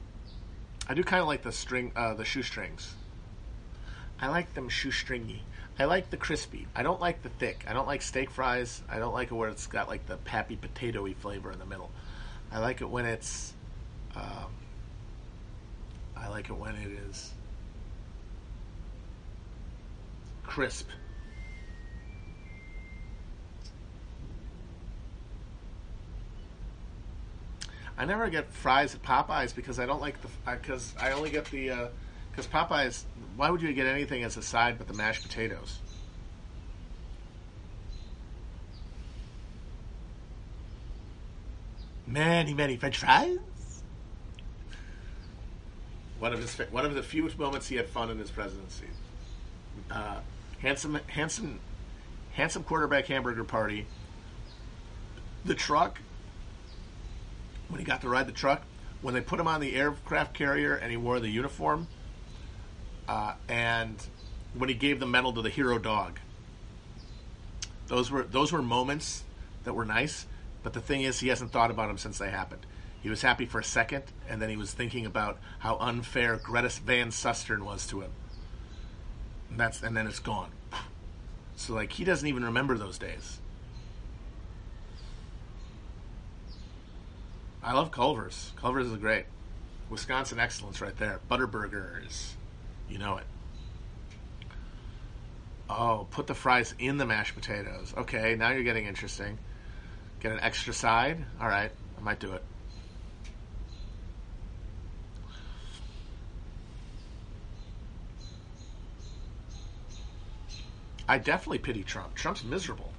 I do kind of like the string, uh, the shoestrings. I like them shoestringy. I like the crispy. I don't like the thick. I don't like steak fries. I don't like it where it's got like the pappy potato-y flavor in the middle. I like it when it's. Um, I like it when it is crisp. I never get fries at Popeyes because I don't like the because I only get the because uh, Popeyes. Why would you get anything as a side but the mashed potatoes? Many many French fries. One of his one of the few moments he had fun in his presidency. Uh, handsome handsome handsome quarterback hamburger party. The truck. When he got to ride the truck, when they put him on the aircraft carrier and he wore the uniform, uh, and when he gave the medal to the hero dog, those were those were moments that were nice. But the thing is, he hasn't thought about them since they happened. He was happy for a second, and then he was thinking about how unfair Greta Van Susteren was to him. And that's and then it's gone. So like he doesn't even remember those days. I love Culver's. Culver's is great. Wisconsin excellence right there. Butterburgers. You know it. Oh, put the fries in the mashed potatoes. Okay, now you're getting interesting. Get an extra side? All right, I might do it. I definitely pity Trump. Trump's miserable.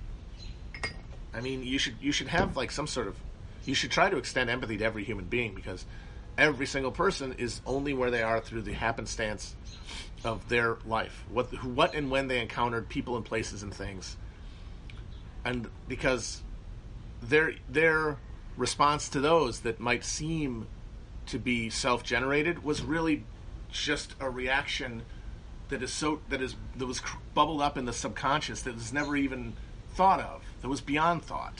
I mean, you should you should have like some sort of you should try to extend empathy to every human being because every single person is only where they are through the happenstance of their life. What, what and when they encountered people and places and things. And because their their response to those that might seem to be self-generated was really just a reaction that is so that is that was bubbled up in the subconscious that was never even thought of, that was beyond thought.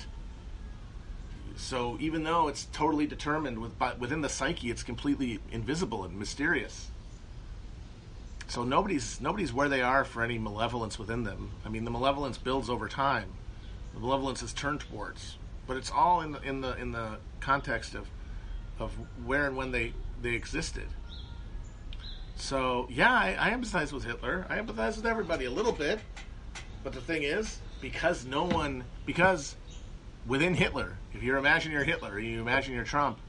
So even though it's totally determined with, but within the psyche, it's completely invisible and mysterious. So nobody's nobody's where they are for any malevolence within them. I mean, the malevolence builds over time. The malevolence is turned towards, but it's all in the in the in the context of of where and when they they existed. So yeah, I, I empathize with Hitler. I empathize with everybody a little bit. But the thing is, because no one because. Within Hitler, if you imagine you're Hitler, you imagine you're Trump,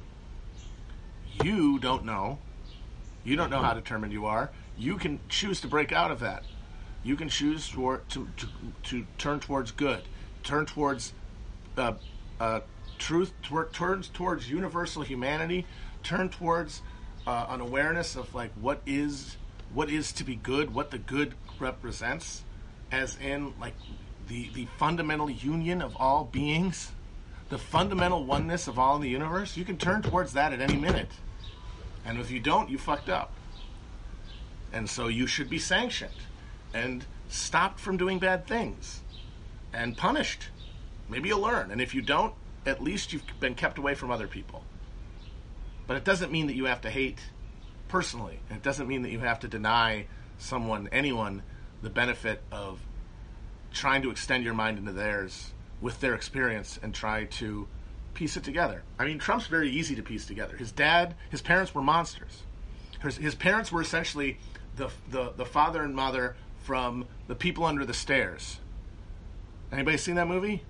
you don't know. You don't know how determined you are. You can choose to break out of that. You can choose to to, to, to turn towards good, turn towards uh, uh, truth, tor- turns towards universal humanity, turn towards uh, an awareness of like what is what is to be good, what the good represents, as in like. The, the fundamental union of all beings, the fundamental oneness of all in the universe, you can turn towards that at any minute. And if you don't, you fucked up. And so you should be sanctioned and stopped from doing bad things and punished. Maybe you'll learn. And if you don't, at least you've been kept away from other people. But it doesn't mean that you have to hate personally. It doesn't mean that you have to deny someone, anyone, the benefit of trying to extend your mind into theirs with their experience and try to piece it together. I mean, Trump's very easy to piece together. His dad, his parents were monsters. His, his parents were essentially the, the the father and mother from The People Under the Stairs. Anybody seen that movie?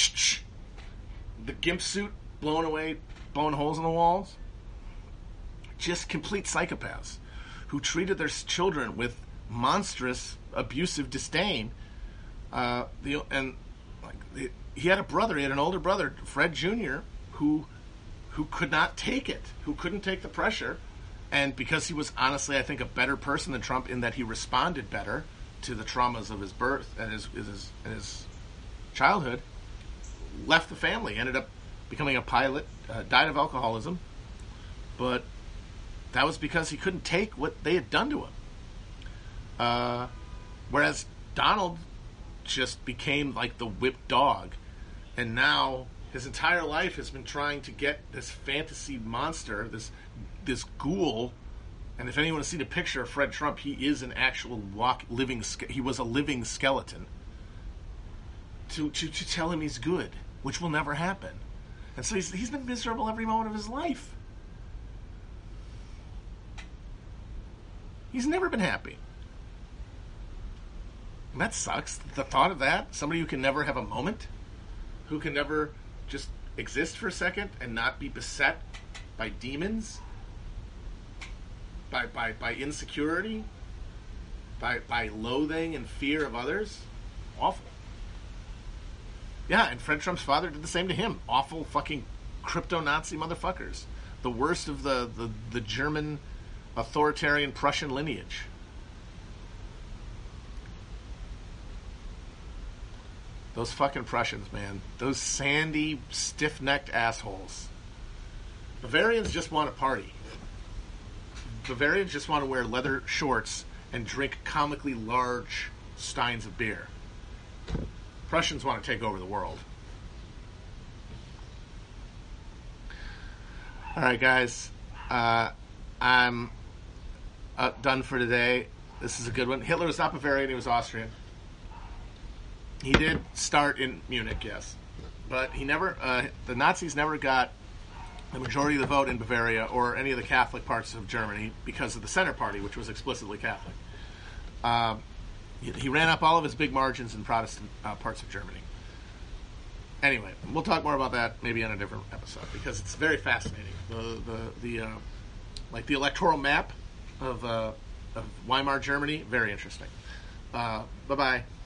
The gimp suit blowing away, blowing holes in the walls. Just complete psychopaths who treated their children with monstrous, abusive disdain. Uh, the and like the, he had a brother. He had an older brother, Fred Junior, who who could not take it, who couldn't take the pressure, and because he was honestly, I think, a better person than Trump in that he responded better to the traumas of his birth and his his, and his childhood, left the family, ended up becoming a pilot, uh, died of alcoholism, but that was because he couldn't take what they had done to him. Uh, whereas Donald just became like the whipped dog, and now his entire life has been trying to get this fantasy monster, this this ghoul, And if anyone has seen a picture of Fred Trump, he is an actual walk, living. He was a living skeleton. To, to to tell him he's good, which will never happen, and so he's he's been miserable every moment of his life. He's never been happy. And that sucks. The thought of that, somebody who can never have a moment, who can never just exist for a second and not be beset by demons, by by, by insecurity, by by loathing and fear of others. Awful. Yeah, and Fred Trump's father did the same to him. Awful fucking crypto-Nazi motherfuckers. The worst of the, the, the German authoritarian Prussian lineage. Those fucking Prussians, man. Those sandy, stiff-necked assholes. Bavarians just want to party. Bavarians just want to wear leather shorts and drink comically large steins of beer. Prussians want to take over the world. All right, guys. Uh, I'm uh, done for today. This is a good one. Hitler was not Bavarian. He was Austrian. He did start in Munich, yes. But he never, uh, the Nazis never got the majority of the vote in Bavaria or any of the Catholic parts of Germany because of the Center Party, which was explicitly Catholic. Um, He ran up all of his big margins in Protestant uh, parts of Germany. Anyway, we'll talk more about that maybe on a different episode because it's very fascinating. The the the uh, like the electoral map of uh, of Weimar Germany, very interesting. Uh, bye bye.